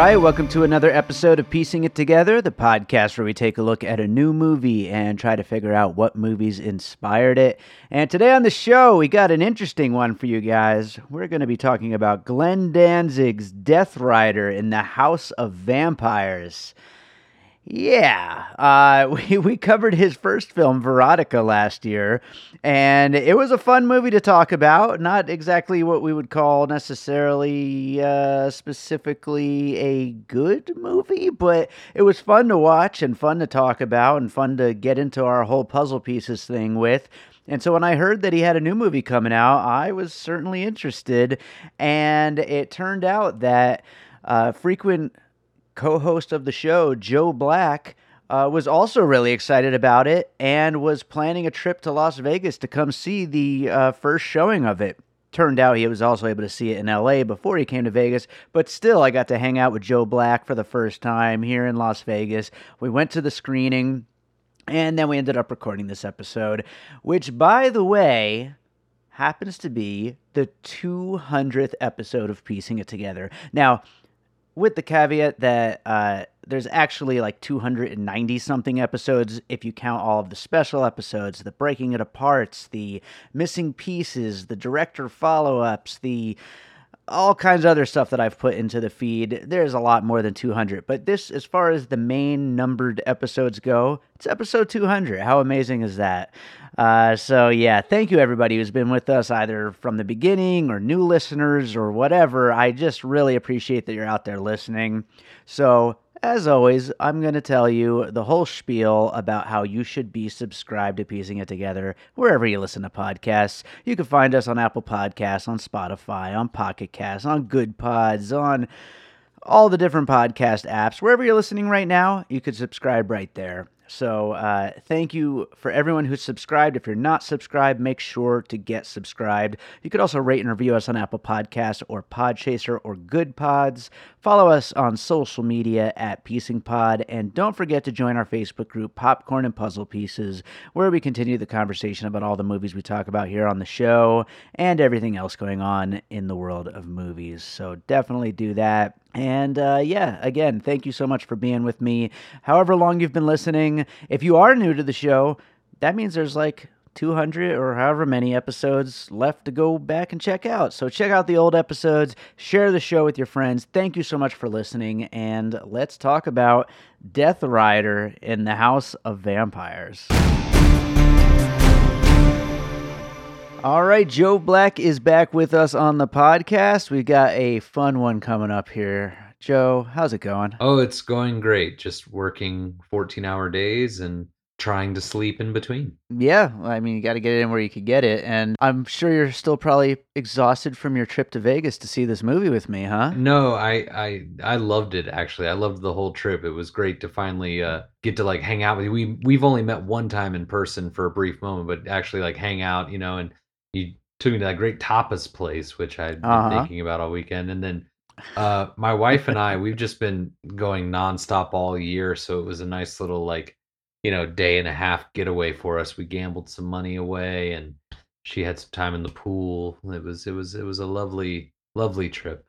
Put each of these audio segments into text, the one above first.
right, welcome to another episode of Piecing It Together, the podcast where we take a look at a new movie and try to figure out what movies inspired it. And today on the show, we got an interesting one for you guys. We're going to be talking about Glenn Danzig's Death Rider in the House of Vampires. Yeah, we covered his first film, Veronica, last year, and it was a fun movie to talk about. Not exactly what we would call necessarily specifically a good movie, but it was fun to watch and fun to talk about and fun to get into our whole puzzle pieces thing with. And so when I heard that he had a new movie coming out, I was certainly interested, and it turned out that frequent co-host of the show, Joe Black, was also really excited about it and was planning a trip to Las Vegas to come see the first showing of it. Turned out he was also able to see it in LA before he came to Vegas, but still I got to hang out with Joe Black for the first time here in Las Vegas. We went to the screening, and then we ended up recording this episode, which, by the way, happens to be the 200th episode of Piecing It Together. Now, with the caveat that there's actually like 290-something episodes if you count all of the special episodes, the breaking it apart, the missing pieces, the director follow-ups, the all kinds of other stuff that I've put into the feed. There's a lot more than 200. But this, as far as the main numbered episodes go, it's episode 200. How amazing is that? So yeah, thank you everybody who's been with us either from the beginning or new listeners or whatever. I just really appreciate that you're out there listening. So as always, I'm going to tell you the whole spiel about how you should be subscribed to Piecing It Together wherever you listen to podcasts. You can find us on Apple Podcasts, on Spotify, on Pocket Casts, on Good Pods, on all the different podcast apps. Wherever you're listening right now, you could subscribe right there. So thank you for everyone who's subscribed. If you're not subscribed, make sure to get subscribed. You could also rate and review us on Apple Podcasts or Podchaser or Good Pods. Follow us on social media at Piecing Pod. And don't forget to join our Facebook group, Popcorn and Puzzle Pieces, where we continue the conversation about all the movies we talk about here on the show and everything else going on in the world of movies. So definitely do that. And yeah, again, thank you so much for being with me. However long you've been listening, if you are new to the show, that means there's like 200 or however many episodes left to go back and check out. So check out the old episodes, share the show with your friends. Thank you so much for listening, and let's talk about Death Rider in the House of Vampires. All right, Joe Black is back with us on the podcast. We got a fun one coming up here. Joe, how's it going? Oh, it's going great. Just working 14-hour days and trying to sleep in between. Yeah, I mean, you got to get it in where you could get it. And I'm sure you're still probably exhausted from your trip to Vegas to see this movie with me, huh? No, I loved it, actually. I loved the whole trip. It was great to finally get to like hang out with you. We've only met one time in person for a brief moment, but actually like hang out, and you took me to that great tapas place, which I'd been thinking about all weekend. And then my wife and I, we've just been going nonstop all year. So it was a nice little day and a half getaway for us. We gambled some money away and she had some time in the pool. It was a lovely, lovely trip.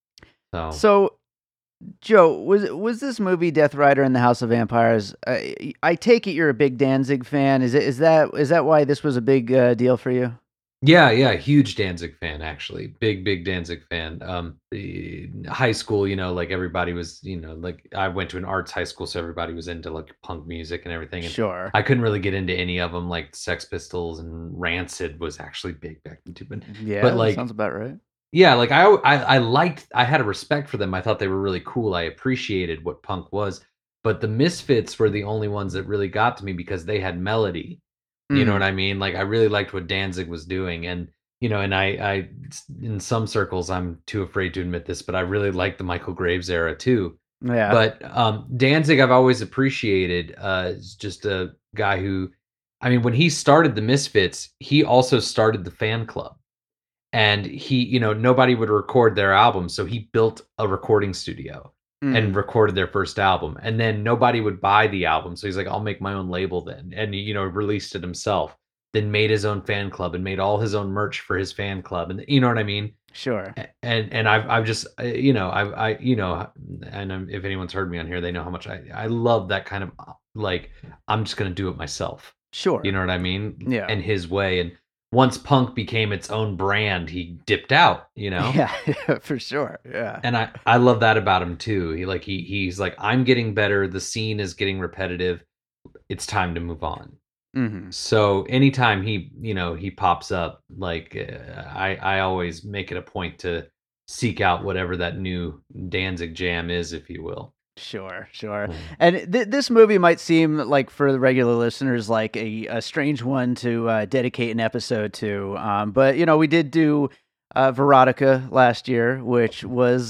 So Joe, was this movie Death Rider in the House of Vampires? I take it you're a big Danzig fan. Is that why this was a big deal for you? Yeah, huge Danzig fan, actually. Big Danzig fan. High school, like everybody was, like I went to an arts high school, so everybody was into like punk music and everything. And sure. I couldn't really get into any of them, like Sex Pistols and Rancid was actually big back then too. But like, sounds about right. Yeah, like I had a respect for them. I thought they were really cool. I appreciated what punk was. But the Misfits were the only ones that really got to me because they had melody. You know what I mean? Like I really liked what Danzig was doing, and and I in some circles I'm too afraid to admit this, but I really liked the Michael Graves era too. Yeah. But Danzig I've always appreciated is just a guy who, I mean, when he started the Misfits, he also started the fan club, and he nobody would record their album, so he built a recording studio. And recorded their first album, and then nobody would buy the album, so he's like, I'll make my own label then, and released it himself, then made his own fan club and made all his own merch for his fan club, and you know what I mean. Sure. And I've just you know and if anyone's heard me on here, they know how much I love that kind of like I'm just gonna do it myself. You Sure. know what I mean? Yeah. And his way. And once punk became its own brand, he dipped out. You know. Yeah, for sure. Yeah. And I love that about him too. He's like, I'm getting better. The scene is getting repetitive. It's time to move on. Hmm. So anytime he pops up, like I always make it a point to seek out whatever that new Danzig jam is, if you will. Sure, sure. Mm. And this movie might seem like for the regular listeners like a strange one to dedicate an episode to. But we did do Veronica last year, which was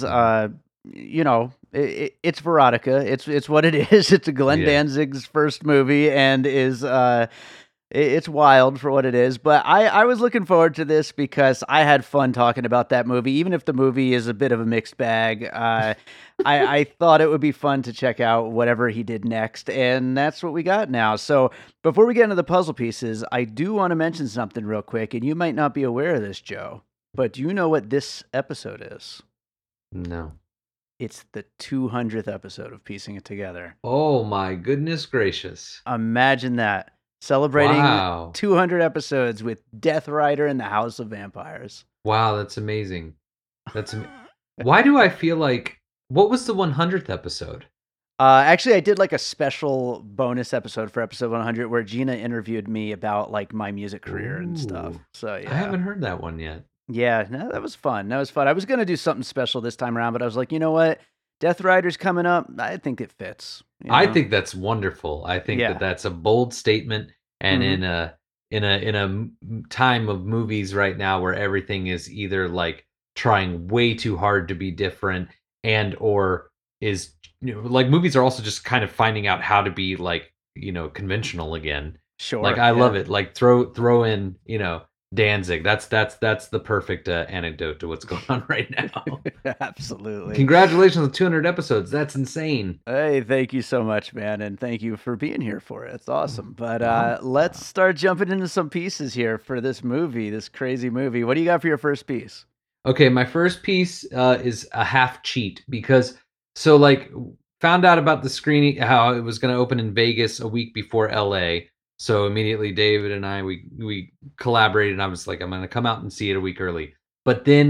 it's Veronica. It's what it is. It's a Glenn Yeah. Danzig's first movie, and is it's wild for what it is. But I was looking forward to this because I had fun talking about that movie, even if the movie is a bit of a mixed bag. I thought it would be fun to check out whatever he did next, and that's what we got now. So before we get into the puzzle pieces, I do want to mention something real quick, and you might not be aware of this, Joe, but do you know what this episode is? No. It's the 200th episode of Piecing It Together. Oh my goodness gracious. Imagine that. Celebrating Wow. 200 episodes with Death Rider and the House of Vampires. Wow, that's amazing. Why do I feel like what was the 100th episode? Actually, I did like a special bonus episode for episode 100 where Gina interviewed me about like my music career and stuff. Ooh, So I yeah, haven't heard that one yet. yeah, no, that was fun. That was fun. I was gonna do something special this time around, but I was like, you know what? Death Rider's coming up. I think it fits. I think that's wonderful. I think that Yeah. that's a bold statement, and Hmm. in a time of movies right now where everything is either like trying way too hard to be different and or is like movies are also just kind of finding out how to be like conventional again. Like Sure. I love Yeah. it. Like throw in Danzig. That's the perfect anecdote to what's going on right now. Absolutely. Congratulations on 200 episodes. That's insane. Hey, thank you so much, man, and thank you for being here for it. It's awesome. But Um, let's start jumping into some pieces here for this movie, this crazy movie. What do you got for your first piece? Okay, my first piece is a half cheat because so like found out about the screening how it was going to open in Vegas a week before LA. So immediately David and I we collaborated and I was like I'm going to come out and see it a week early. But then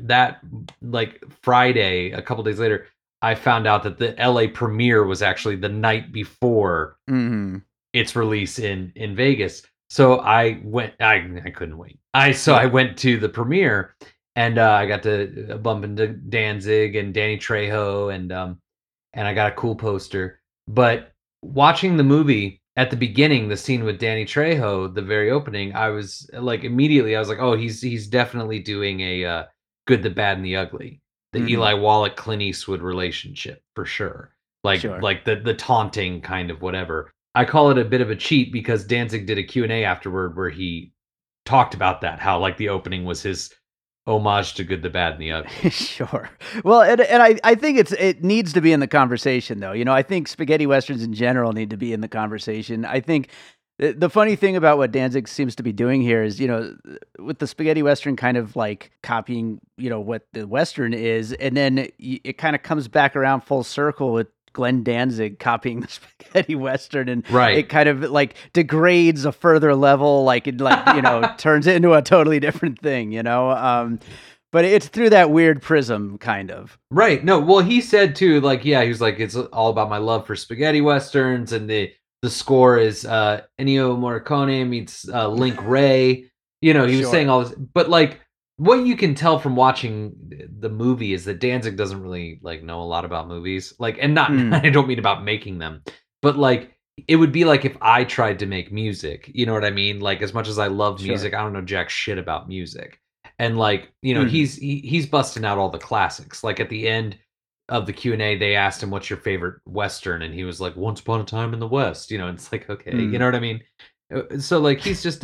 like Friday, a couple days later, I found out that the LA premiere was actually the night before Hmm. its release in Vegas. So I went. I couldn't wait. I Yeah. went to the premiere, and I got to bump into Danzig and Danny Trejo, and I got a cool poster. But watching the movie at the beginning, the scene with Danny Trejo, the very opening, I was like immediately, I was like, oh, he's definitely doing a Good, the Bad, and the Ugly, the Hmm. Eli Wallach Clint Eastwood relationship for sure. Sure. Like the taunting kind of whatever. I call it a bit of a cheat because Danzig did a Q&A afterward where he talked about that, how like the opening was his homage to Good, the Bad, and the Ugly. Sure. Well, and I think it needs to be in the conversation though. I think spaghetti westerns in general need to be in the conversation. I think the funny thing about what Danzig seems to be doing here is, with the spaghetti western kind of like copying, what the western is, and then it kind of comes back around full circle with Glenn Danzig copying the spaghetti western, and Right. it kind of like degrades a further level, like it turns it into a totally different thing. But it's through that weird prism, kind of. Right. No, well, he said too, like, yeah, he was like, it's all about my love for spaghetti westerns, and the score is Ennio Morricone meets Link Ray. He was saying Sure. all this, but like what you can tell from watching the movie is that Danzig doesn't really like know a lot about movies. Like, and not Mm, I don't mean about making them, but like it would be like if I tried to make music. You know what I mean? Like as much as I love sure. music, I don't know jack shit about music. And like, Mhm. he's busting out all the classics. Like at the end of the Q&A, they asked him, "What's your favorite Western?" And he was like, "Once Upon a Time in the West." And it's like, okay, you Mm, know what I mean? So like,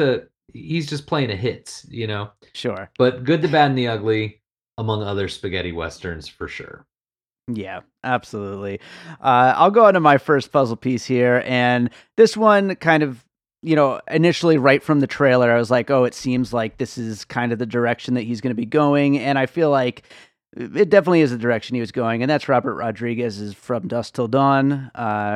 he's just playing a hits. sure. But Good, the Bad, and the Ugly, among other spaghetti westerns for sure. Yeah, absolutely. I'll go into my first puzzle piece here, and this one kind of initially right from the trailer, I was like, oh, it seems like this is kind of the direction that he's going to be going. And I feel like it definitely is the direction he was going. And that's Robert Rodriguez's From Dusk Till Dawn,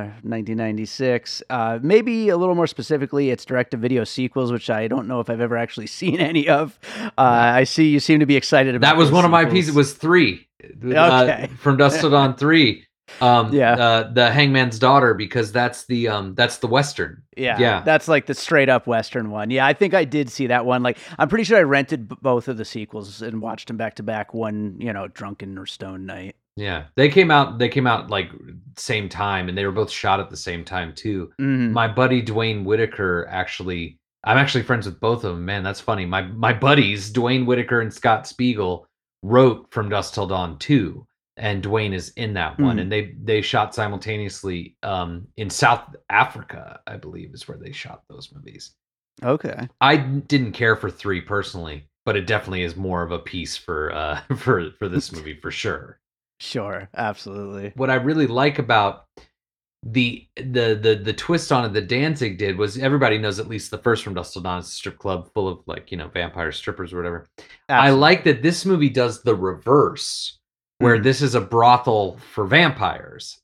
1996. Maybe a little more specifically, it's direct-to-video sequels, which I don't know if I've ever actually seen any of. I see you seem to be excited about that. Was one sequels. of my pieces. It was 3. Okay. From Dusk Till Dawn 3. The Hangman's Daughter, because that's the Western. Yeah, that's like the straight up Western one. Yeah, I think I did see that one. Like, I'm pretty sure I rented both of the sequels and watched them back to back one, drunken or stone night. Yeah, they came out like same time, and they were both shot at the same time too. My buddy Dwayne Whitaker I'm actually friends with both of them. Man, that's funny. My buddies Dwayne Whitaker and Scott Spiegel wrote From Dusk Till Dawn 2. And Dwayne is in that one, and they shot simultaneously in South Africa, I believe, is where they shot those movies. Okay. I didn't care for 3 personally, but it definitely is more of a piece for this movie for sure. Sure, absolutely. What I really like about the twist on it that Danzig did was, everybody knows at least the first From Dusk Till Dawn is a strip club full of vampire strippers or whatever. Absolutely. I like that this movie does the reverse, where this is a brothel for vampires.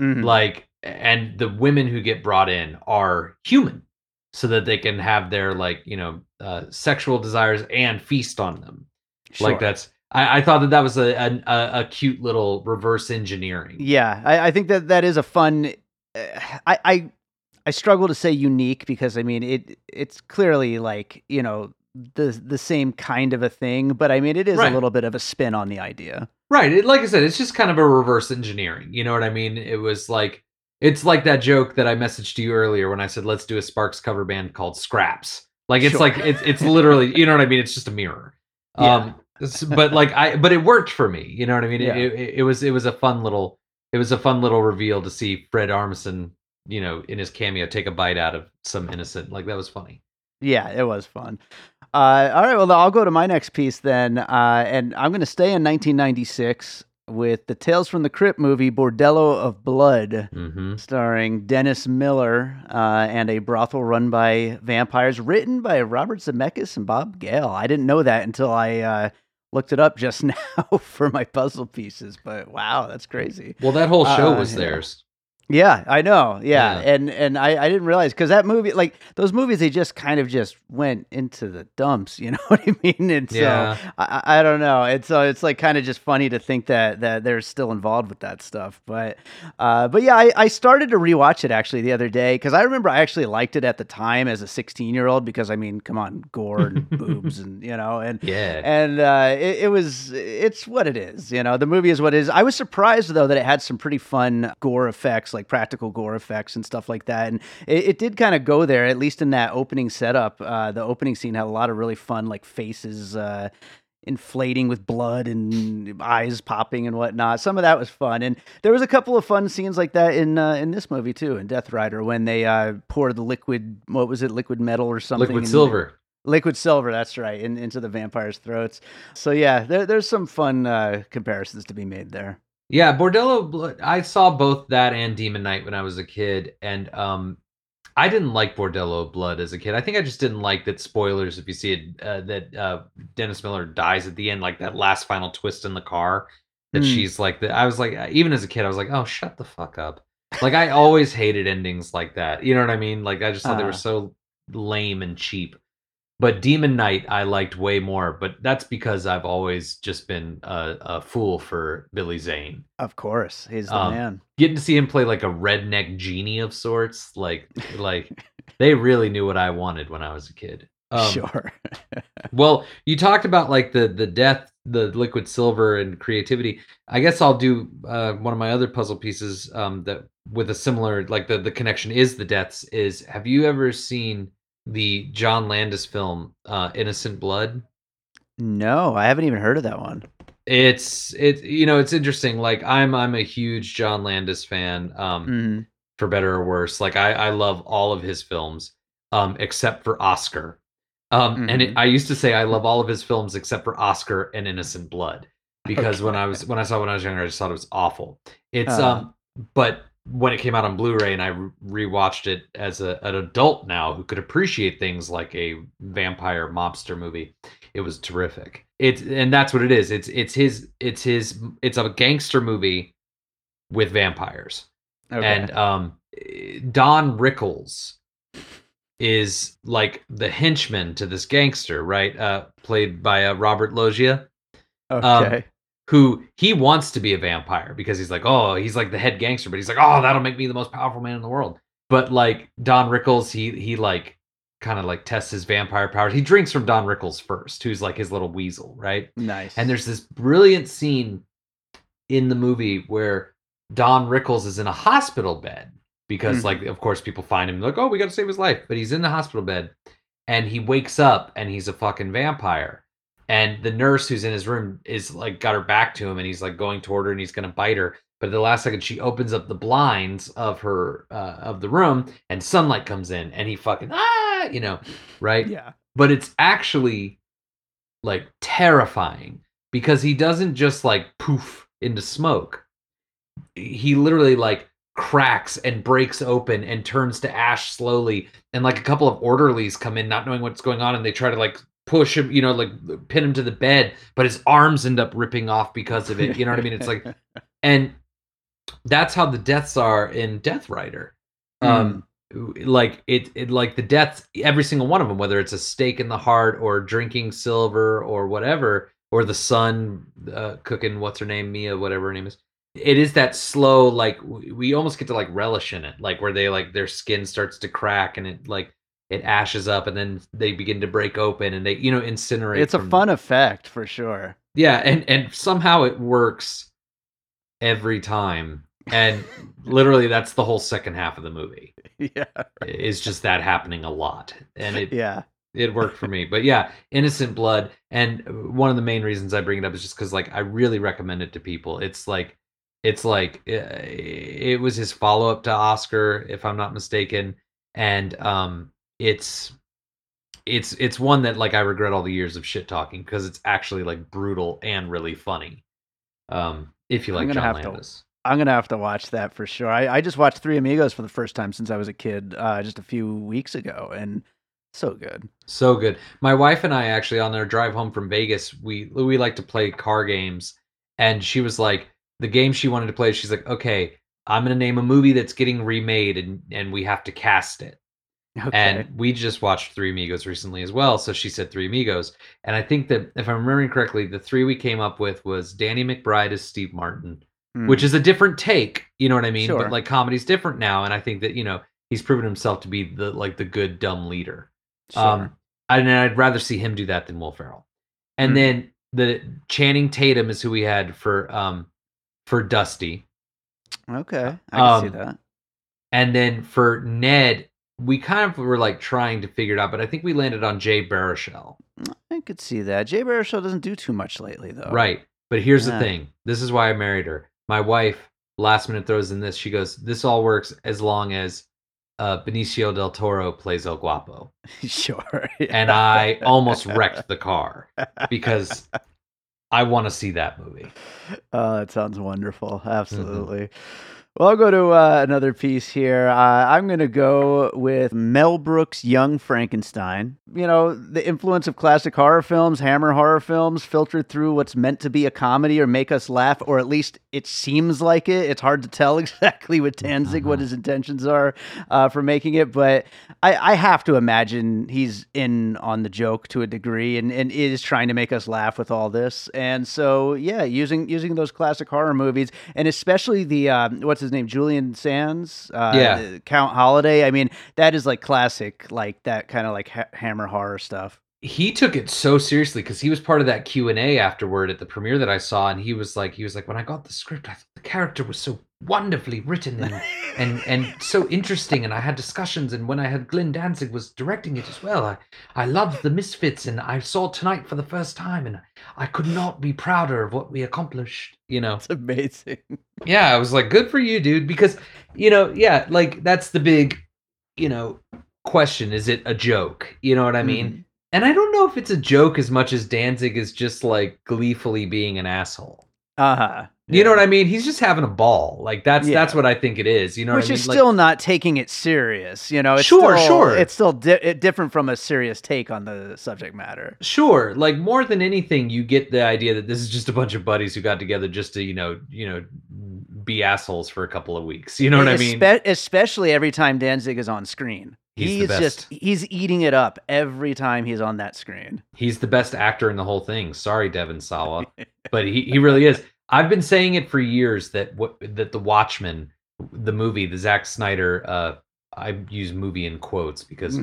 And the women who get brought in are human, so that they can have their sexual desires and feast on them. Sure. Like, that's, I thought that was a cute little reverse engineering. Yeah, I think that is a fun. I struggle to say unique, because I mean it's clearly the same kind of a thing, but I mean it is a little bit of a spin on the idea. Right. Like I said, it's just kind of a reverse engineering. You know what I mean? It's like that joke that I messaged to you earlier when I said, let's do a Sparks cover band called Scraps. Like, it's like, it's literally, you know what I mean? It's just a mirror. Yeah. But it worked for me. You know what I mean? Yeah. It was a fun little reveal to see Fred Armisen, in his cameo, take a bite out of some innocent. Like, that was funny. Yeah, it was fun. All right, well, I'll go to my next piece then, and I'm going to stay in 1996 with the Tales from the Crypt movie, Bordello of Blood, starring Dennis Miller, and a brothel run by vampires, written by Robert Zemeckis and Bob Gale. I didn't know that until I looked it up just now for my puzzle pieces, but wow, that's crazy. Well, that whole show was theirs. Yeah, I know. Yeah. And I didn't realize, because that movie, like those movies, they just kind of just went into the dumps. You know what I mean? And so I don't know. And so it's like kind of just funny to think that they're still involved with that stuff. But yeah, I started to rewatch it actually the other day, because I remember I actually liked it at the time as a 16-year-old, because I mean, come on, gore and boobs and it's what it is. The movie is what it is. I was surprised though that it had some pretty fun gore effects, like practical gore effects and stuff like that. And it did kind of go there, at least in that opening setup. The opening scene had a lot of really fun, like faces inflating with blood and eyes popping and whatnot. Some of that was fun. And there was a couple of fun scenes like that in this movie too, in Death Rider, when they pour the liquid, what was it? Liquid metal or something? Liquid silver. Liquid silver, that's right, into the vampires' throats. So yeah, there's some fun comparisons to be made there. Yeah, Bordello Blood. I saw both that and Demon Knight when I was a kid, and I didn't like Bordello Blood as a kid. I think I just didn't like that. Spoilers, if you see it, that Dennis Miller dies at the end, like that last final twist in the car. That she's like, I was like, even as a kid, I was like, oh, shut the fuck up. Like, I always hated endings like that. You know what I mean? Like, I just thought they were so lame and cheap. But Demon Knight I liked way more, but that's because I've always just been a fool for Billy Zane. Of course, he's the man. Getting to see him play like a redneck genie of sorts, like they really knew what I wanted when I was a kid. Sure. Well, you talked about like the death, the liquid silver, and creativity. I guess I'll do one of my other puzzle pieces that with a similar, like the connection is the deaths. Is, have you ever seen the John Landis film Innocent Blood? No, I haven't even heard of that one. It's interesting. Like, I'm a huge John Landis fan, for better or worse. Like, I love all of his films except for Oscar. I used to say I love all of his films except for Oscar and Innocent Blood, because when I saw it when I was younger, I just thought it was awful. It's but when it came out on Blu-ray, and I rewatched it as an adult now who could appreciate things like a vampire mobster movie. It was terrific. And that's what it is. It's a gangster movie with vampires. Okay. And Don Rickles is like the henchman to this gangster, right? Played by Robert Loggia. Okay. Who he wants to be a vampire because he's like the head gangster, but he's like, oh, that'll make me the most powerful man in the world. But like Don Rickles, he like kind of like tests his vampire powers. He drinks from Don Rickles first, who's like his little weasel, right? Nice. And there's this brilliant scene in the movie where Don Rickles is in a hospital bed because, like, of course, people find him like, oh, we got to save his life. But he's in the hospital bed and he wakes up and he's a fucking vampire. And the nurse who's in his room is like got her back to him and he's like going toward her and he's going to bite her. But at the last second, she opens up the blinds of her of the room and sunlight comes in and he fucking, right? Yeah. But it's actually like terrifying because he doesn't just like poof into smoke. He literally like cracks and breaks open and turns to ash slowly. And like a couple of orderlies come in not knowing what's going on and they try to like push him, like pin him to the bed, but his arms end up ripping off because of it. You know what I mean? It's like, and that's how the deaths are in Death Rider. Like it like the deaths, every single one of them, whether it's a stake in the heart or drinking silver or whatever, or the son cooking, what's her name? Mia, whatever her name is. It is that slow, like we almost get to like relish in it, like where they like their skin starts to crack and it ashes up and then they begin to break open and they, incinerate. It's a fun effect for sure. Yeah. And somehow it works every time. And literally that's the whole second half of the movie. Yeah. It's just that happening a lot. And it worked for me. But yeah, Innocent Blood. And one of the main reasons I bring it up is just because like I really recommend it to people. It was his follow-up to Oscar, if I'm not mistaken. And it's one that like I regret all the years of shit talking because it's actually like brutal and really funny. If you like John Landis. I'm gonna have to watch that for sure. I just watched Three Amigos for the first time since I was a kid, just a few weeks ago, and so good. So good. My wife and I actually on our drive home from Vegas, we like to play car games, and she was like, the game she wanted to play, she's like, okay, I'm gonna name a movie that's getting remade and we have to cast it. Okay. And we just watched Three Amigos recently as well. So she said Three Amigos. And I think that if I'm remembering correctly, the three we came up with was Danny McBride as Steve Martin, which is a different take, you know what I mean? Sure. But like comedy's different now. And I think that, he's proven himself to be the good, dumb leader. Sure. I'd rather see him do that than Will Ferrell. And then the Channing Tatum is who we had for Dusty. Okay. I can see that. And then for Ned, we kind of were like trying to figure it out, but I think we landed on Jay Baruchel. I could see that. Jay Baruchel doesn't do too much lately, though. Right. But here's the thing. This is why I married her. My wife, last minute, throws in this. She goes, this all works as long as Benicio del Toro plays El Guapo. Sure. Yeah. And I almost wrecked the car because I want to see that movie. Oh, that sounds wonderful. Absolutely. Well, I'll go to another piece here. I'm going to go with Mel Brooks' Young Frankenstein. The influence of classic horror films, Hammer horror films, filtered through what's meant to be a comedy or make us laugh, or at least it seems like it. It's hard to tell exactly with Danzig what his intentions are for making it, but I have to imagine he's in on the joke to a degree and is trying to make us laugh with all this. And so, yeah, using those classic horror movies, and especially the, what's his name, Julian Sands, Count Holiday. I mean, that is like classic, like that kind of like Hammer horror stuff. He took it so seriously because he was part of that Q&A afterward at the premiere that I saw, and he was like, when I got the script, I thought the character was so wonderfully written and so interesting, and I had discussions, and when I had Glenn Danzig was directing it as well, I loved the Misfits, and I saw Tonight for the first time, and I could not be prouder of what we accomplished. It's amazing. Yeah, I was like, good for you, dude, because like that's the big question. Is it a joke? You know what I mean? And I don't know if it's a joke as much as Danzig is just like gleefully being an asshole. Uh-huh. You know what I mean? He's just having a ball. Like that's what I think it is. You know Which what I mean? is still not taking it serious. You know, it's Sure. It's still different from a serious take on the subject matter. Sure. Like more than anything, you get the idea that this is just a bunch of buddies who got together just to, be assholes for a couple of weeks. You know what I mean? Especially every time Danzig is on screen. He's eating it up every time he's on that screen. He's the best actor in the whole thing. Sorry, Devon Sawa, but he really is. I've been saying it for years that The Watchmen, the movie, the Zack Snyder, I use movie in quotes because,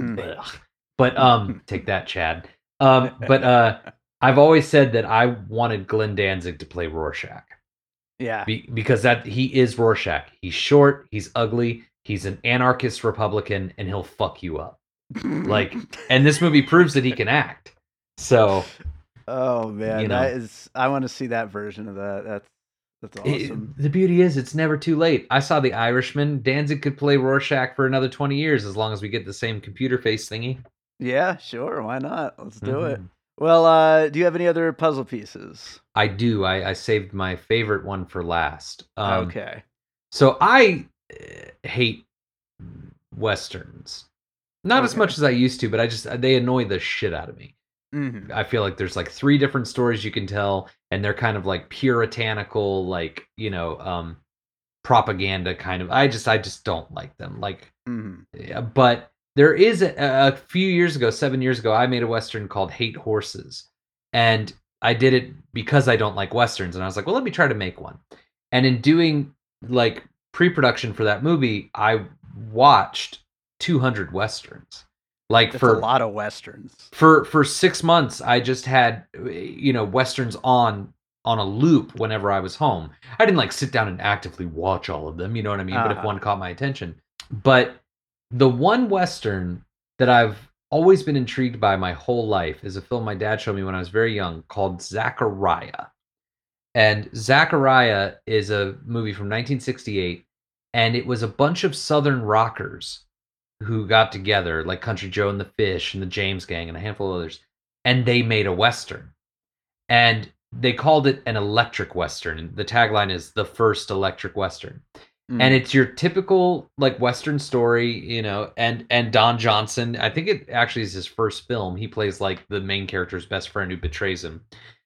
but take that, Chad. But I've always said that I wanted Glenn Danzig to play Rorschach. Yeah, because he is Rorschach. He's short, he's ugly, he's an anarchist Republican, and he'll fuck you up. And this movie proves that he can act. So. Oh man, I want to see that version of that. That's awesome. The beauty is it's never too late. I saw The Irishman. Danzig could play Rorschach for another 20 years as long as we get the same computer face thingy. Yeah, sure. Why not? Let's do it. Well, do you have any other puzzle pieces? I do. I saved my favorite one for last. Okay. So I hate Westerns. Not as much as I used to, but they annoy the shit out of me. Mm-hmm. I feel like there's like 3 different stories you can tell, and they're kind of like puritanical, like, propaganda kind of. I just don't like them. Like, but there is a few years ago, 7 years ago, I made a Western called Hate Horses, and I did it because I don't like Westerns, and I was like, well, let me try to make one. And in doing like pre-production for that movie, I watched 200 Westerns. Like that's for a lot of Westerns. For 6 months, I just had Westerns on a loop whenever I was home. I didn't like sit down and actively watch all of them, you know what I mean? But if one caught my attention. But the one Western that I've always been intrigued by my whole life is a film my dad showed me when I was very young called Zachariah. And Zachariah is a movie from 1968, and it was a bunch of Southern rockers who got together, like Country Joe and the Fish and the James Gang and a handful of others, and they made a Western. And they called it an electric Western. And the tagline is the first electric Western. And it's your typical like Western story, and Don Johnson, I think it actually is his first film. He plays like the main character's best friend who betrays him.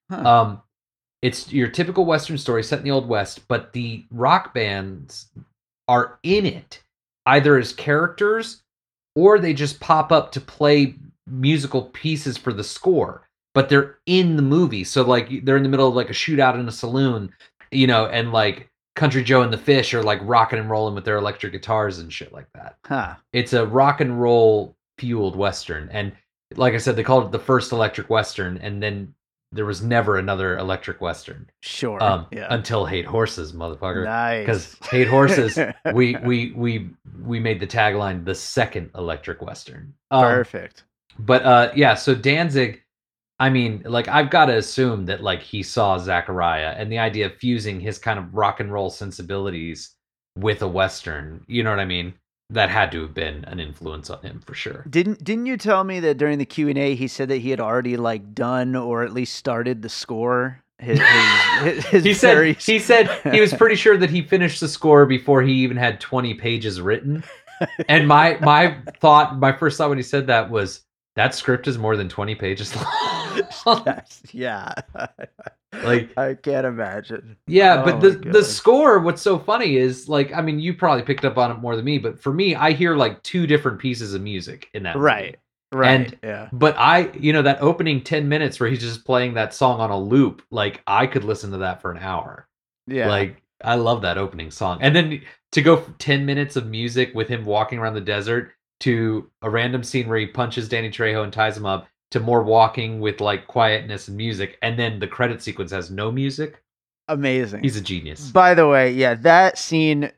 It's your typical Western story set in the Old West, but the rock bands are in it either as characters or they just pop up to play musical pieces for the score, but they're in the movie. So like they're in the middle of like a shootout in a saloon, and like Country Joe and the Fish are like rocking and rolling with their electric guitars and shit like that. It's a rock and roll fueled Western. And like I said, they called it the first electric Western, and then there was never another electric Western. Sure. Until Hate Horses, motherfucker. Nice. Because Hate Horses, we made the tagline the second electric Western. Perfect. But so Danzig, I mean, like I've got to assume that like he saw Zachariah and the idea of fusing his kind of rock and roll sensibilities with a Western, you know what I mean? That had to have been an influence on him for sure. Didn't you tell me that during the Q&A he said that he had already like done or at least started the score? He said he was pretty sure that he finished the score before he even had 20 pages written. And my first thought when he said that was, that script is more than 20 pages long. Yeah. Like I can't imagine. Yeah, but the score, what's so funny is like, I mean, you probably picked up on it more than me, but for me, I hear like 2 different pieces of music in that movie. Right. Yeah. But that opening 10 minutes where he's just playing that song on a loop, like I could listen to that for an hour. Yeah. Like I love that opening song. And then to go from 10 minutes of music with him walking around the desert to a random scene where he punches Danny Trejo and ties him up, to more walking with like quietness and music, and then the credit sequence has no music. Amazing. He's a genius. By the way, yeah, that scene,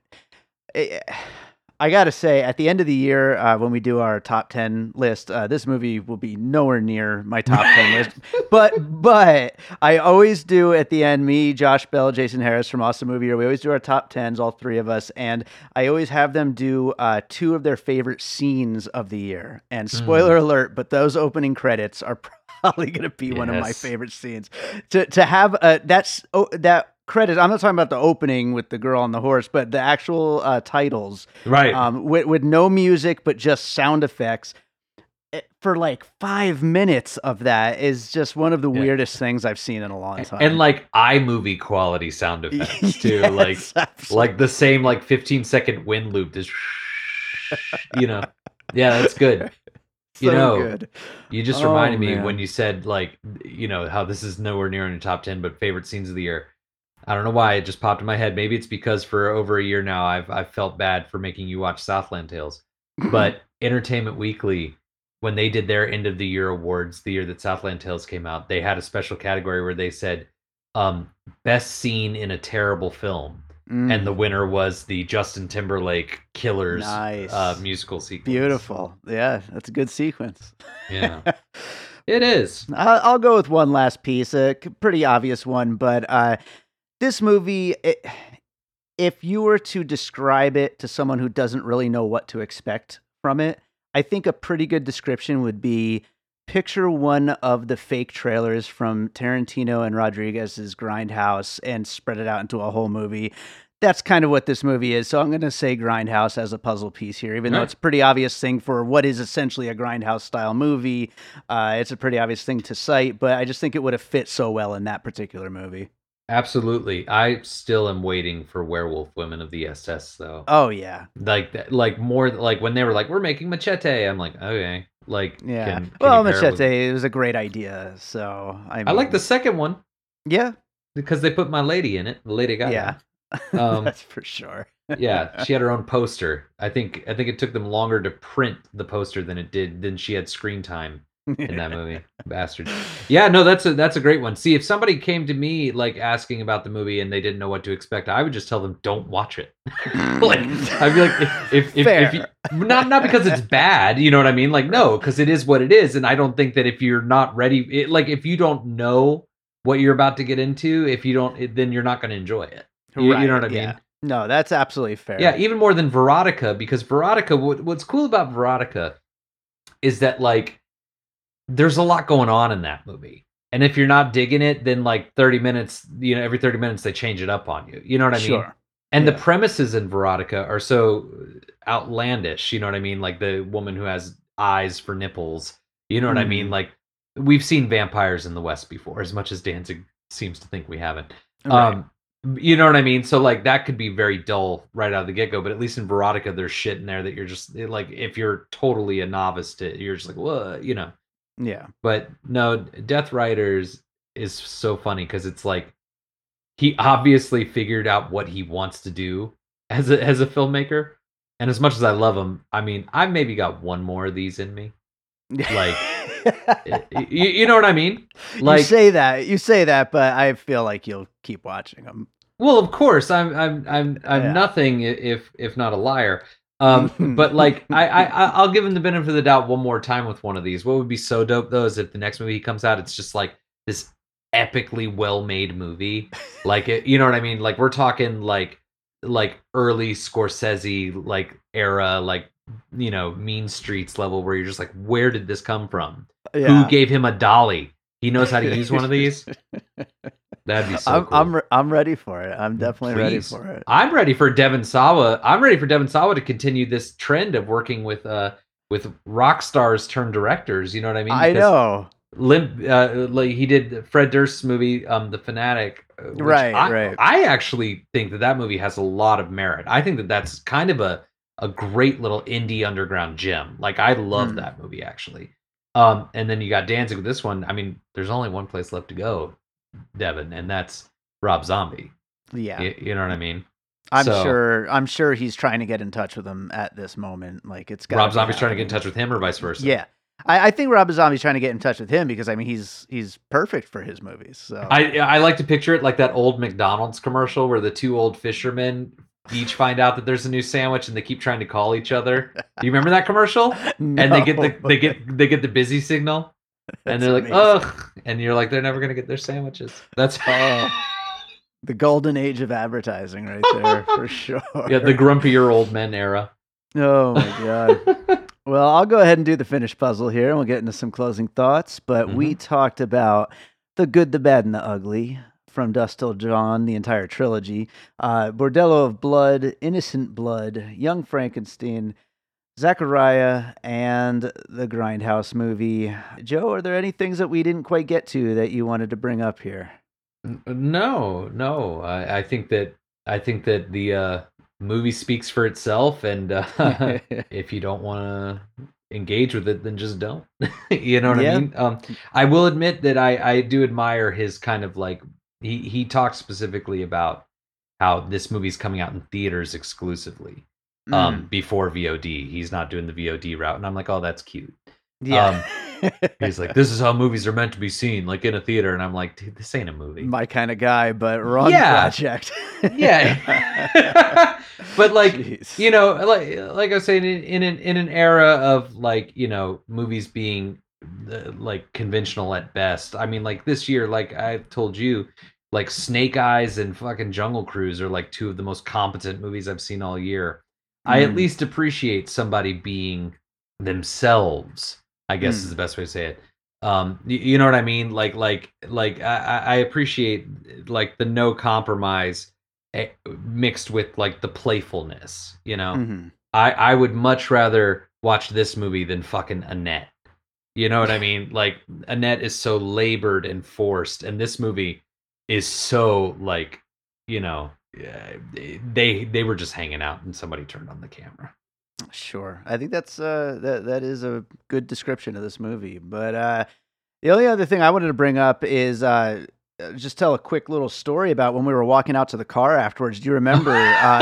I gotta say, at the end of the year, when we do our top 10 list, this movie will be nowhere near my top 10 list. But I always do at the end, me, Josh Bell, Jason Harris from Awesome Movie Year, we always do our top 10s, all 3 of us, and I always have them do 2 of their favorite scenes of the year. And spoiler alert, but those opening credits are probably going to be one of my favorite scenes. To have that credits. I'm not talking about the opening with the girl on the horse, but the actual titles, Right. with no music but just sound effects. For like 5 minutes of that is just one of the weirdest things I've seen in a long time. And like iMovie quality sound effects too, Yes, like the same like 15-second wind loop. This, yeah, that's good. Good. You just reminded me when you said like, how this is nowhere near in your top 10, but favorite scenes of the year. I don't know why it just popped in my head. Maybe it's because for over a year now I've felt bad for making you watch Southland Tales, but Entertainment Weekly, when they did their end of the year awards, the year that Southland Tales came out, they had a special category where they said, best scene in a terrible film. And the winner was the Justin Timberlake Killers musical sequence. Beautiful. Yeah, that's a good sequence. Yeah, it is. I'll go with one last piece, a pretty obvious one, but this movie, if you were to describe it to someone who doesn't really know what to expect from it, I think a pretty good description would be picture one of the fake trailers from Tarantino and Rodriguez's Grindhouse and spread it out into a whole movie. That's kind of what this movie is. So I'm going to say Grindhouse as a puzzle piece here, even though it's a pretty obvious thing for what is essentially a Grindhouse style movie. It's a pretty obvious thing to cite, but I just think it would have fit so well in that particular movie. Absolutely. I still am waiting for Werewolf Women of the SS though. Oh yeah. Like more like when they were like, we're making Machete. I'm like, okay. Like, yeah. Well, Machete, it was a great idea. So I like the second one. Yeah. Because they put my lady in it. The Lady Gaga. Yeah. That's for sure. Yeah. She had her own poster. I think it took them longer to print the poster than she had screen time in that movie. Bastard. Yeah, no, that's a great one. See, if somebody came to me like asking about the movie and they didn't know what to expect, I would just tell them don't watch it. Like I'd be like, if you, not because it's bad, you know what I mean? Like no, because it is what it is, and I don't think that if you're not ready, like if you don't know what you're about to get into, then you're not going to enjoy it. You know what I mean? No, that's absolutely fair. Yeah, even more than Verotica, because Verotica, what's cool about Verotica is that like there's a lot going on in that movie. And if you're not digging it, then like 30 minutes, every 30 minutes they change it up on you. You know what I mean? Sure. And the premises in Verotica are so outlandish, you know what I mean? Like the woman who has eyes for nipples. You know what I mean? Like we've seen vampires in the West before, as much as Danzig seems to think we haven't. Right. You know what I mean? So like that could be very dull right out of the get-go, but at least in Verotica there's shit in there that you're just like, if you're totally a novice to, you're just like, what, Yeah. But no, Death Riders is so funny because it's like he obviously figured out what he wants to do as a filmmaker. And as much as I love him, I mean, I've maybe got one more of these in me. Like you know what I mean? Like you say that, but I feel like you'll keep watching them. Well, of course, I'm nothing if not a liar. But like I'll give him the benefit of the doubt one more time with one of these. What would be so dope though is if the next movie comes out, it's just like this epically well-made movie. Like you know what I mean? Like we're talking like early Scorsese like era, like Mean Streets level, where you're just like, where did this come from? Yeah. Who gave him a dolly? He knows how to use one of these. That'd be so cool. I'm ready for it. I'm definitely ready for it. I'm ready for Devon Sawa. I'm ready for Devon Sawa to continue this trend of working with rock stars turned directors. You know what I mean? I know. Like he did Fred Durst's movie, The Fanatic. Right. I actually think that movie has a lot of merit. I think that that's kind of a great little indie underground gem. Like I love that movie actually. And then you got Danzig with this one. I mean, there's only one place left to go, Devin, and that's Rob Zombie. Yeah. You know what I mean? I'm sure he's trying to get in touch with him at this moment. Like it's got Rob Zombie's trying to get in touch with him or vice versa. Yeah. I think Rob Zombie's trying to get in touch with him because I mean he's perfect for his movies. So I like to picture it like that old McDonald's commercial where the two old fishermen each find out that there's a new sandwich and they keep trying to call each other. Do you remember that commercial? No. And they get the busy signal. And they're like, ugh. And you're like, they're never gonna get their sandwiches. That's the golden age of advertising right there for sure. Yeah, the grumpier old men era. Oh my god. Well, I'll go ahead and do the finished puzzle here and we'll get into some closing thoughts. But we talked about the good, the bad, and the ugly From Dusk Till Dawn, the entire trilogy, Bordello of Blood, Innocent Blood, Young Frankenstein, Zachariah, and the Grindhouse movie. Joe, are there any things that we didn't quite get to that you wanted to bring up here? No. I think that the movie speaks for itself, and if you don't want to engage with it, then just don't. You know what I Yeah. mean? I will admit that I do admire his kind of like he talks specifically about how this movie's coming out in theaters exclusively before VOD. He's not doing the VOD route, and I'm like, oh, that's cute. Yeah. He's like, this is how movies are meant to be seen, like in a theater, and I'm like, dude, this ain't a movie. My kind of guy, but wrong Yeah. project. Yeah. But like, Jeez. you know, like I was saying, in an era of like, you know, movies being like conventional at best. I mean, like this year, like I've told you, like Snake Eyes and fucking Jungle Cruise are like two of the most competent movies I've seen all year. I at least appreciate somebody being themselves, I guess is the best way to say it. You know what I mean? Like I appreciate like the no compromise mixed with like the playfulness, you know? I would much rather watch this movie than fucking Annette. You know what I mean? Like Annette is so labored and forced, and this movie is so like, you know, they were just hanging out and somebody turned on the camera. Sure. I think that's that is a good description of this movie. But the only other thing I wanted to bring up is just tell a quick little story about when we were walking out to the car afterwards. Do you remember?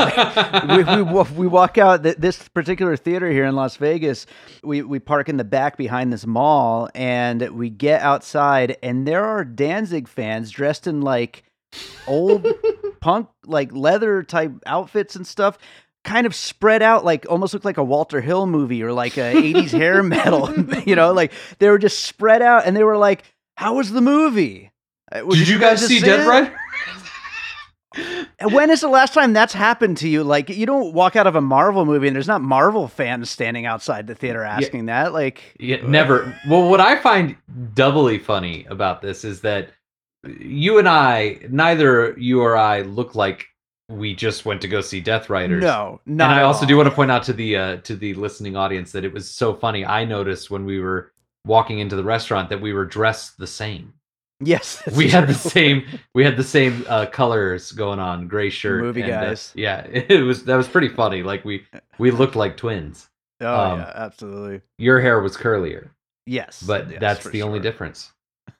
We walk out this particular theater here in Las Vegas. We park in the back behind this mall, and we get outside, and there are Danzig fans dressed in like old punk, like leather type outfits and stuff, kind of spread out, like almost looked like a Walter Hill movie or like a 80s hair metal. You know, like they were just spread out, and they were like, "How was the movie? Did you guys see Death Rider?" When is the last time that's happened to you? Like, you don't walk out of a Marvel movie and there's not Marvel fans standing outside the theater asking that. Like, never. Well, what I find doubly funny about this is that you and I, neither you or I, look like we just went to go see Death Riders. No, not and I also do want to point out to the listening audience that it was so funny. I noticed when we were walking into the restaurant that we were dressed the same. Yes, we had the same. We had the same colors going on, gray shirt. Movie guys. Yeah, that was pretty funny. Like we looked like twins. Oh yeah, absolutely. Your hair was curlier. Yes, but yes, that's the only difference.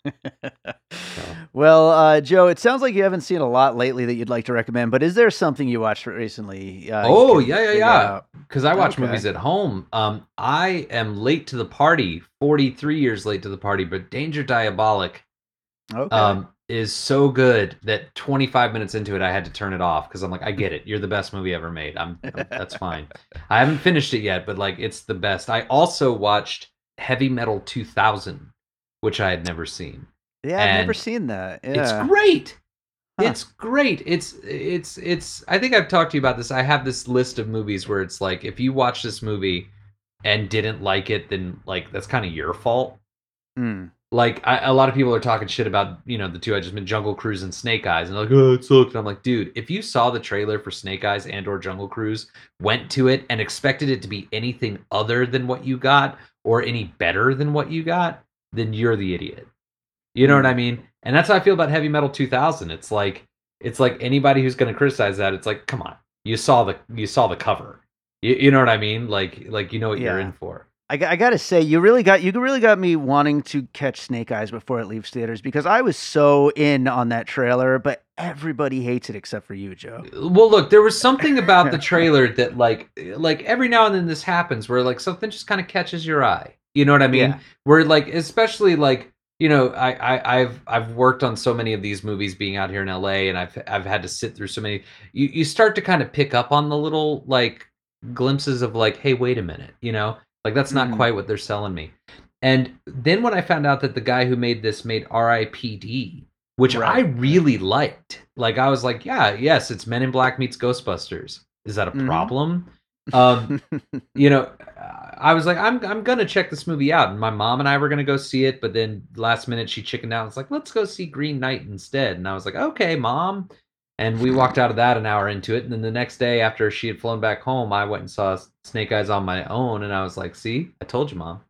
Well, Joe, it sounds like you haven't seen a lot lately that you'd like to recommend, but is there something you watched recently? Yeah. Because I watch movies at home. I am late to the party, 43 years late to the party, but Danger Diabolik is so good that 25 minutes into it, I had to turn it off because I'm like, I get it. You're the best movie ever made. That's fine. I haven't finished it yet, but like, it's the best. I also watched Heavy Metal 2000, which I had never seen. Yeah, I've never seen that. Yeah. It's great. Huh. It's great. It's I think I've talked to you about this. I have this list of movies where it's like, if you watch this movie and didn't like it, then like, that's kind of your fault. Like a lot of people are talking shit about, you know, the two I just mentioned, Jungle Cruise and Snake Eyes, and they're like, oh, it sucked. And I'm like, dude, if you saw the trailer for Snake Eyes and or Jungle Cruise, went to it and expected it to be anything other than what you got or any better than what you got, then you're the idiot. You know what I mean? And that's how I feel about Heavy Metal 2000. It's like anybody who's going to criticize that, it's like, come on, you saw the cover. You know what I mean? Like you know what you're in for. I gotta say, you really got me wanting to catch Snake Eyes before it leaves theaters, because I was so in on that trailer, but everybody hates it except for you, Joe. Well, look, there was something about the trailer that like every now and then this happens where like something just kind of catches your eye. You know what I mean? Yeah. Where like, especially like, you know, I've worked on so many of these movies being out here in LA, and I've had to sit through so many. You start to kind of pick up on the little like glimpses of like, hey, wait a minute, you know. Like, that's not quite what they're selling me. And then when I found out that the guy who made this made R.I.P.D., which I really liked. Like, I was like, yes, it's Men in Black meets Ghostbusters. Is that a problem? You know, I was like, I'm gonna check this movie out, and my mom and I were gonna go see it, but then last minute she chickened out. It's like, let's go see Green Knight instead, and I was like, okay, mom. And we walked out of that an hour into it, and then the next day after she had flown back home, I went and saw Snake Eyes on my own, and I was like, see, I told you, mom.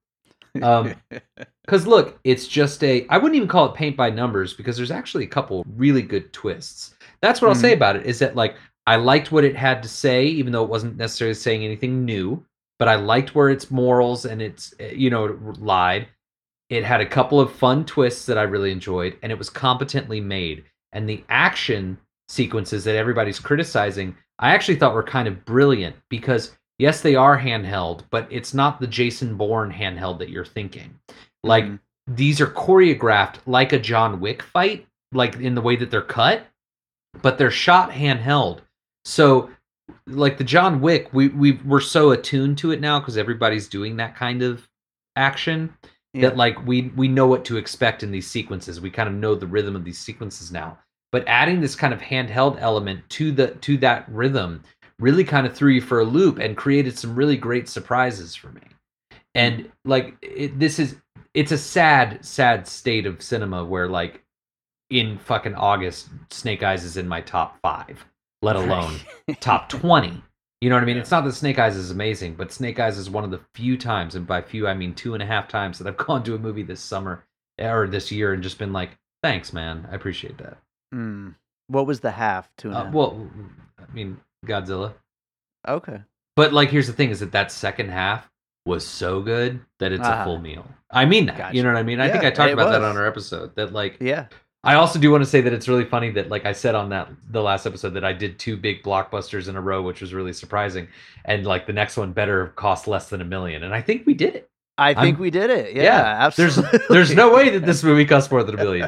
Because look, it's just I wouldn't even call it paint by numbers because there's actually a couple really good twists. That's what I'll say about it, is that like I liked what it had to say, even though it wasn't necessarily saying anything new, but I liked where its morals and its, it lied. It had a couple of fun twists that I really enjoyed, and it was competently made. And the action sequences that everybody's criticizing, I actually thought were kind of brilliant because yes, they are handheld, but it's not the Jason Bourne handheld that you're thinking. Like these are choreographed like a John Wick fight, like in the way that they're cut, but they're shot handheld. So like the John Wick, we're so attuned to it now because everybody's doing that kind of action that like we know what to expect in these sequences. We kind of know the rhythm of these sequences now. But adding this kind of handheld element to that rhythm really kind of threw you for a loop and created some really great surprises for me. And like it's a sad state of cinema where like in fucking August, Snake Eyes is in my top 5, let alone top 20. You know what I mean? It's not that Snake Eyes is amazing, but Snake Eyes is one of the few times, and by few I mean 2.5 times, that I've gone to a movie this summer or this year and just been like, thanks, man. I appreciate that. What was the half? 2.5? Well, I mean, Godzilla. Okay. But like, here's the thing: is that second half was so good that it's a full meal. I mean that. Gotcha. You know what I mean? I think I talked about that on our episode. That like, I also do want to say that it's really funny that like I said on the last episode that I did 2 big blockbusters in a row, which was really surprising. And like the next one better cost less than $1 million, and I think we did it. I think we did it. Yeah, absolutely. There's no way that this movie cost more than $1 million.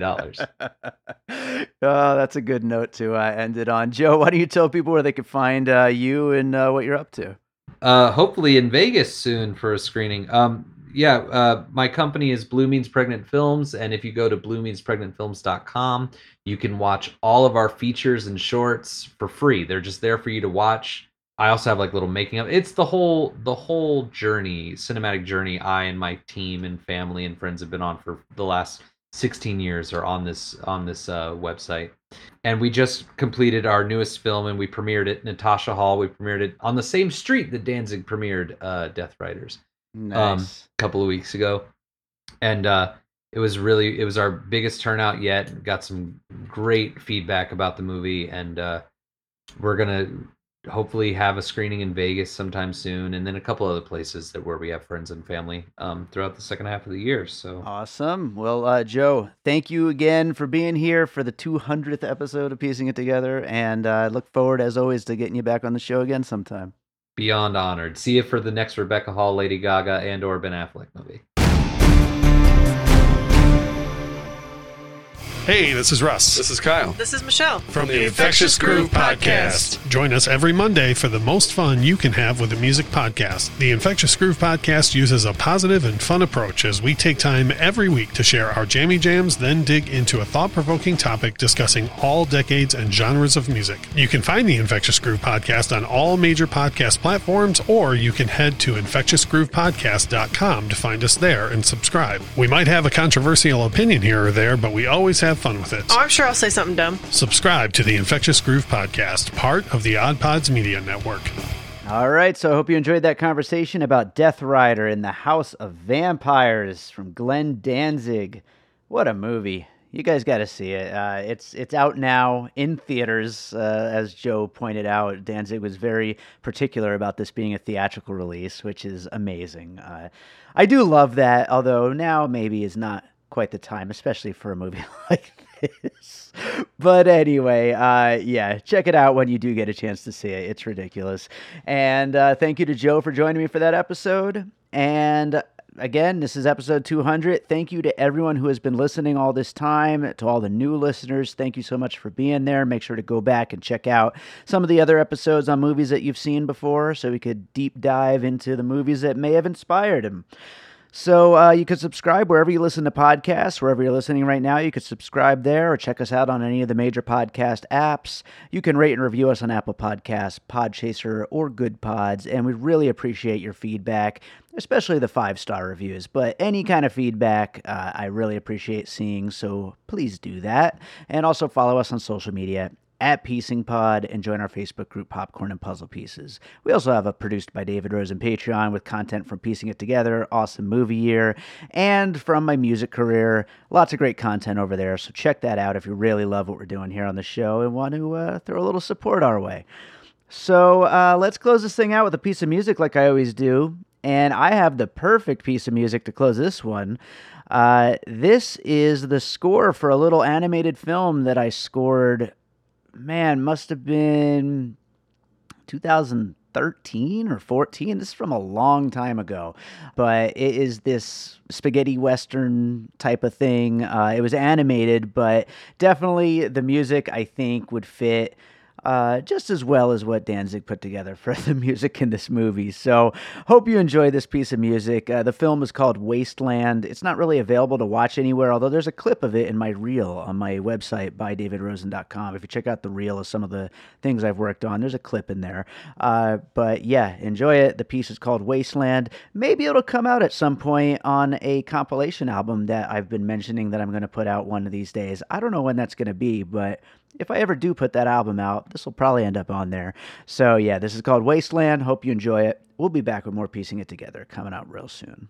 Oh, that's a good note to end it on. Joe, why don't you tell people where they can find you and what you're up to? Hopefully in Vegas soon for a screening. My company is Blue Means Pregnant Films, and if you go to bluemeanspregnantfilms.com, you can watch all of our features and shorts for free. They're just there for you to watch. I also have like little making of. It's the whole journey, cinematic journey I and my team and family and friends have been on for the last 16 years are on this website. And we just completed our newest film and we premiered it, Natasha Hall. We premiered it on the same street that Danzig premiered Death Riders. Nice. A couple of weeks ago. And it was our biggest turnout yet. Got some great feedback about the movie, and we're gonna hopefully have a screening in Vegas sometime soon, and then a couple other places where we have friends and family throughout the second half of the year. So awesome. Well, Joe, thank you again for being here for the 200th episode of Piecing It Together, and I look forward, as always, to getting you back on the show again sometime. Beyond honored. See you for the next Rebecca Hall, Lady Gaga, and or Ben Affleck movie. Hey, this is Russ. This is Kyle. This is Michelle. From the Infectious Groove Podcast. Join us every Monday for the most fun you can have with a music podcast. The Infectious Groove Podcast uses a positive and fun approach as we take time every week to share our jammy jams, then dig into a thought-provoking topic discussing all decades and genres of music. You can find the Infectious Groove Podcast on all major podcast platforms, or you can head to infectiousgroovepodcast.com to find us there and subscribe. We might have a controversial opinion here or there, but we always have fun with it. Oh, I'm sure I'll say something dumb. Subscribe to the Infectious Groove Podcast, part of the Odd Pods Media Network. All right, so I hope you enjoyed that conversation about Death Rider in the House of Vampires from Glenn Danzig. What a movie. You guys got to see it. It's out now in theaters, as Joe pointed out. Danzig was very particular about this being a theatrical release, which is amazing. I do love that, although now maybe is not quite the time, especially for a movie like this. But anyway, check it out when you do get a chance to see it. It's ridiculous. And thank you to Joe for joining me for that episode. And again, this is episode 200. Thank you to everyone who has been listening all this time. To all the new listeners, thank you so much for being there. Make sure to go back and check out some of the other episodes on movies that you've seen before so we could deep dive into the movies that may have inspired them. So you could subscribe wherever you listen to podcasts, wherever you're listening right now. You could subscribe there or check us out on any of the major podcast apps. You can rate and review us on Apple Podcasts, Podchaser, or Good Pods, and we really appreciate your feedback, especially the 5-star reviews. But any kind of feedback, I really appreciate seeing, so please do that. And also follow us on social media at Piecing Pod, and join our Facebook group, Popcorn and Puzzle Pieces. We also have a Produced by David Rosen Patreon with content from Piecing It Together, Awesome Movie Year, and from my music career. Lots of great content over there, so check that out if you really love what we're doing here on the show and want to throw a little support our way. So let's close this thing out with a piece of music like I always do, and I have the perfect piece of music to close this one. This is the score for a little animated film that I scored. Man, must have been 2013 or 14. This is from a long time ago, but it is this spaghetti western type of thing. It was animated, but definitely the music, I think, would fit just as well as what Danzig put together for the music in this movie. So hope you enjoy this piece of music. The film is called Wasteland. It's not really available to watch anywhere, although there's a clip of it in my reel on my website, bydavidrosen.com. If you check out the reel of some of the things I've worked on, there's a clip in there. But yeah, enjoy it. The piece is called Wasteland. Maybe it'll come out at some point on a compilation album that I've been mentioning that I'm going to put out one of these days. I don't know when that's going to be, but if I ever do put that album out, this will probably end up on there. So yeah, this is called Wasteland. Hope you enjoy it. We'll be back with more Piecing It Together coming out real soon.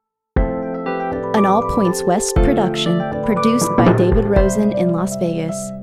An All Points West production, produced by David Rosen in Las Vegas.